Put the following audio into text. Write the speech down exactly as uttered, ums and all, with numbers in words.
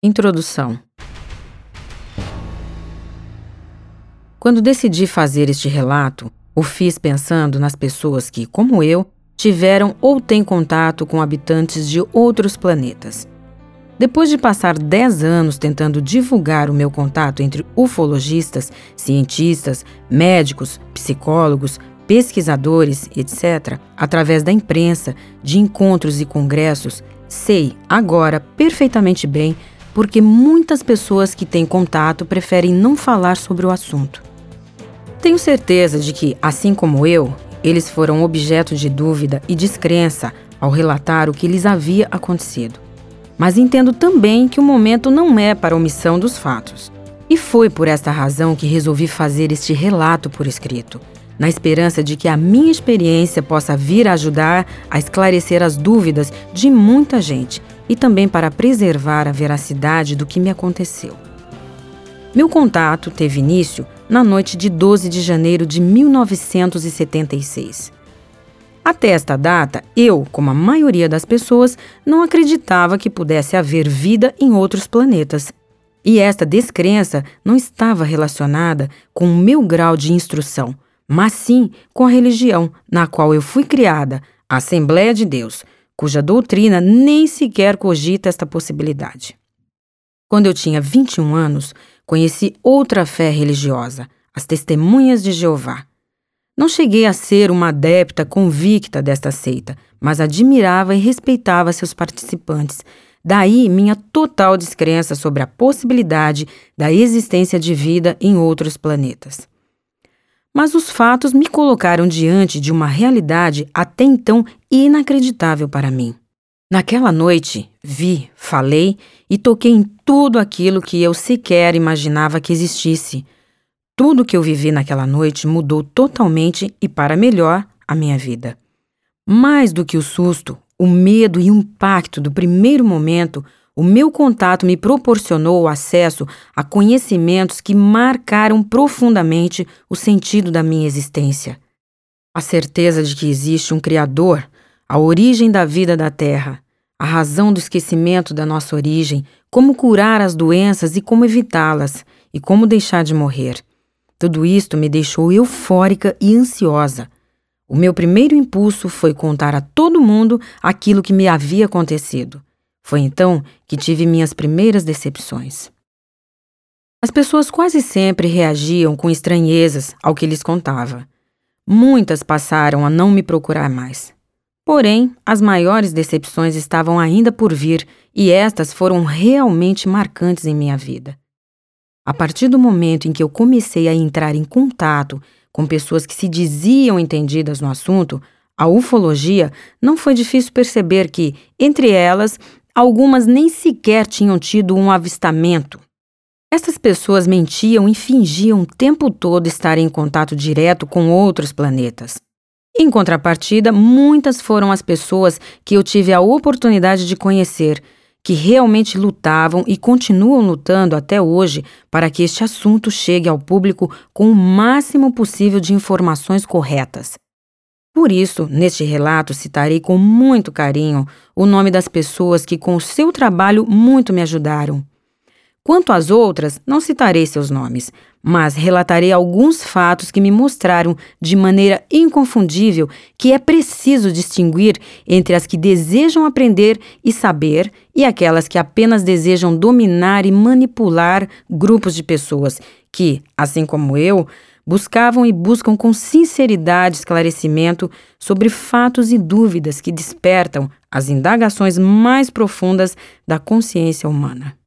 Introdução. Quando decidi fazer este relato, o fiz pensando nas pessoas que, como eu, tiveram ou têm contato com habitantes de outros planetas. Depois de passar dez anos tentando divulgar o meu contato entre ufologistas, cientistas, médicos, psicólogos, pesquisadores, etcétera, através da imprensa, de encontros e congressos, sei agora perfeitamente bem porque muitas pessoas que têm contato preferem não falar sobre o assunto. Tenho certeza de que, assim como eu, eles foram objeto de dúvida e descrença ao relatar o que lhes havia acontecido. Mas entendo também que o momento não é para a omissão dos fatos. E foi por esta razão que resolvi fazer este relato por escrito, na esperança de que a minha experiência possa vir a ajudar a esclarecer as dúvidas de muita gente e também para preservar a veracidade do que me aconteceu. Meu contato teve início na noite de doze de janeiro de mil novecentos e setenta e seis. Até esta data, eu, como a maioria das pessoas, não acreditava que pudesse haver vida em outros planetas. E esta descrença não estava relacionada com o meu grau de instrução, mas sim com a religião na qual eu fui criada, a Assembleia de Deus, cuja doutrina nem sequer cogita esta possibilidade. Quando eu tinha vinte e um anos, conheci outra fé religiosa, as Testemunhas de Jeová. Não cheguei a ser uma adepta convicta desta seita, mas admirava e respeitava seus participantes. Daí minha total descrença sobre a possibilidade da existência de vida em outros planetas. Mas os fatos me colocaram diante de uma realidade até então inacreditável para mim. Naquela noite, vi, falei e toquei em tudo aquilo que eu sequer imaginava que existisse. Tudo que eu vivi naquela noite mudou totalmente e para melhor a minha vida. Mais do que o susto, o medo e o impacto do primeiro momento, o meu contato me proporcionou o acesso a conhecimentos que marcaram profundamente o sentido da minha existência. A certeza de que existe um Criador, a origem da vida da Terra, a razão do esquecimento da nossa origem, como curar as doenças e como evitá-las, e como deixar de morrer. Tudo isto me deixou eufórica e ansiosa. O meu primeiro impulso foi contar a todo mundo aquilo que me havia acontecido. Foi então que tive minhas primeiras decepções. As pessoas quase sempre reagiam com estranhezas ao que lhes contava. Muitas passaram a não me procurar mais. Porém, as maiores decepções estavam ainda por vir e estas foram realmente marcantes em minha vida. A partir do momento em que eu comecei a entrar em contato com pessoas que se diziam entendidas no assunto, a ufologia, não foi difícil perceber que, entre elas, algumas nem sequer tinham tido um avistamento. Essas pessoas mentiam e fingiam o tempo todo estar em contato direto com outros planetas. Em contrapartida, muitas foram as pessoas que eu tive a oportunidade de conhecer, que realmente lutavam e continuam lutando até hoje para que este assunto chegue ao público com o máximo possível de informações corretas. Por isso, neste relato, citarei com muito carinho o nome das pessoas que com o seu trabalho muito me ajudaram. Quanto às outras, não citarei seus nomes, mas relatarei alguns fatos que me mostraram de maneira inconfundível que é preciso distinguir entre as que desejam aprender e saber e aquelas que apenas desejam dominar e manipular grupos de pessoas que, assim como eu, buscavam e buscam com sinceridade esclarecimento sobre fatos e dúvidas que despertam as indagações mais profundas da consciência humana.